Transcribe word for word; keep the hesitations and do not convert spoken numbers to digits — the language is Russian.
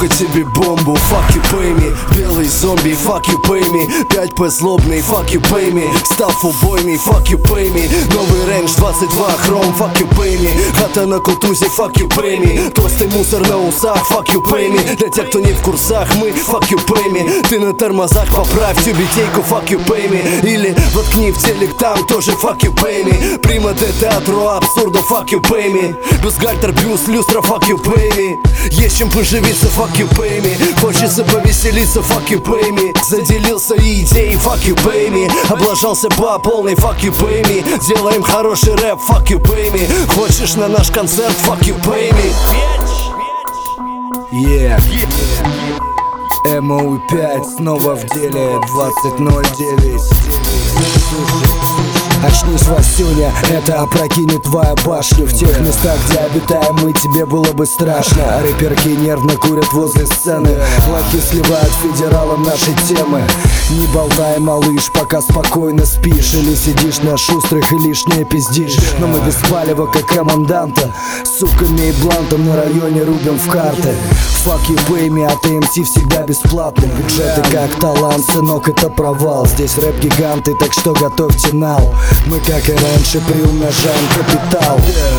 сука, тебе бомбу. Fuck you, pay me. Белый зомби, fuck you, pay me. пять пэ злобный, fuck you, pay me. Став убойный, fuck you, pay me. Новый рейндж двадцать два хром, fuck you, pay me. Хата на кутузе, fuck you, pay me. Толстый мусор на усах, fuck you, pay me. Для тех, кто не в курсах, мы, fuck you, pay me. Ты на тормозах, поправь тюбетейку, fuck you, pay me. Или воткни в телек, там тоже fuck you, pay me. Прима де театру абсурда, fuck you, pay me. Бюстгальтер, бюст, люстра, fuck you, pay me. Есть чем поживиться, fuck you, pay me. Хочется повеселиться, fuck you, pay me. Заделился идеей, fuck you, pay me. Облажался по полной, fuck you, pay me. Делаем хороший рэп, fuck you, pay me. Хочешь на наш концерт, fuck you, pay me. Yeah. эм о пять снова в деле, двадцать ноль девять. Очнись, Васюня, это опрокинет твою башню. В тех местах, где обитаем мы, тебе было бы страшно. Рэперки нервно курят возле сцены, лапки сливают федералам наши темы. Не болтай, малыш, пока спокойно спишь. Или сидишь на шустрых и лишнее пиздишь. Но мы без палева, как команданта, с суками и блантом на районе рубим в карты. Fuck you, pay me, а ты эм си всегда бесплатный. Бюджеты как талант, сынок, это провал. Здесь рэп-гиганты, так что готовьте нал. Мы, как и раньше, приумножаем капитал.